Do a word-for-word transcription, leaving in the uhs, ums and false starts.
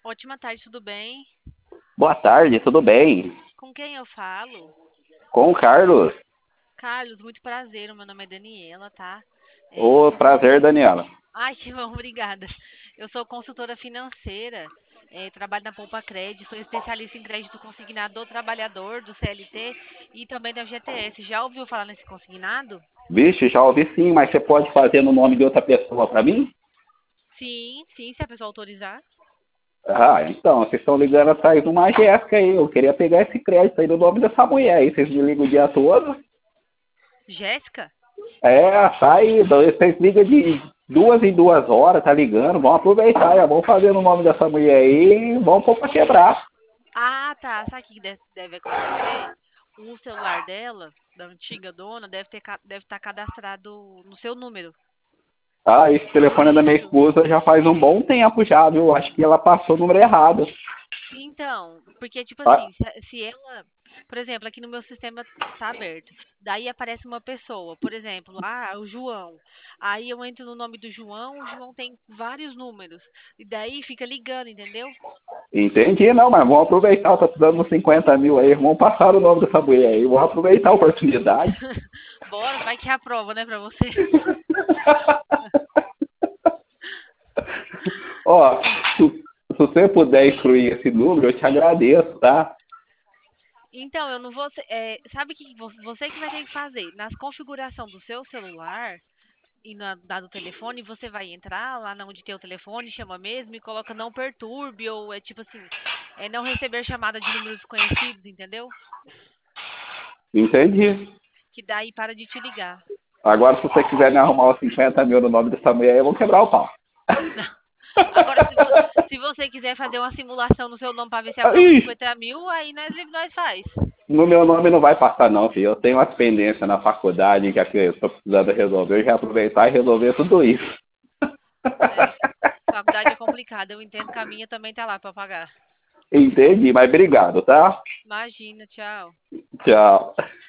Ótima tarde, tudo bem? Boa tarde, tudo bem? Com quem eu falo? Com o Carlos. Carlos, muito prazer. O meu nome é Daniela, tá? É, eu O sou prazer, consultora. Daniela. Ai, que bom, obrigada. Eu sou consultora financeira, é, trabalho na Poupa Crédito, sou especialista em crédito consignado do trabalhador, do C L T e também da F G T S. Já ouviu falar nesse consignado? Vixe, já ouvi sim, mas você pode fazer no nome de outra pessoa para mim? Sim, sim, se a pessoa autorizar. Ah, então, vocês estão ligando atrás de uma Jéssica aí. Eu queria pegar esse crédito aí no nome dessa mulher aí. Vocês me ligam o dia todo. Jéssica? É, sai, vocês ligam de duas em duas horas, tá ligando. Vamos aproveitar, já vamos fazer no nome dessa mulher aí e vamos pôr pra quebrar. Ah, tá. Sabe o que deve, deve acontecer? O celular dela, da antiga dona, deve ter, ca- deve estar cadastrado no seu número. Ah, esse Por telefone é da minha isso. esposa já faz um bom tempo já, viu? Acho que ela passou o número errado. Então, porque tipo Ah, assim, se, se ela, por exemplo, aqui no meu sistema tá aberto, daí aparece uma pessoa, por exemplo, ah, o João. Aí eu entro no nome do João, o João tem vários números. E daí fica ligando, entendeu? entendi, não, mas vamos aproveitar, tá precisando uns cinquenta mil aí, vamos passar o nome dessa mulher aí, vamos aproveitar a oportunidade. Bora, vai que é a prova, né, pra você. Ó, se, se você puder excluir esse número, eu te agradeço, tá? Então, eu não vou. ser- É, sabe o que vo- você que vai ter que fazer? Nas configuração do seu celular e na, da do telefone, você vai entrar lá na onde tem o telefone, chama mesmo e coloca não perturbe ou é tipo assim, é não receber chamada de números desconhecidos, entendeu? Entendi. Que daí para de te ligar. Agora, se você quiser me arrumar os cinquenta mil no nome dessa mulher aí, eu vou quebrar o pau. Agora, se, vo- se você quiser fazer uma simulação no seu nome para ver se aprova Ih, cinquenta mil, aí nós, nós faz. no meu nome não vai passar não, filho. Eu tenho umas pendências na faculdade que aqui eu estou precisando resolver. Eu já aproveitar e resolver tudo isso. É, faculdade é complicada, eu entendo que a minha também tá lá para pagar. Entendi, mas obrigado, tá? Imagina, tchau. Tchau.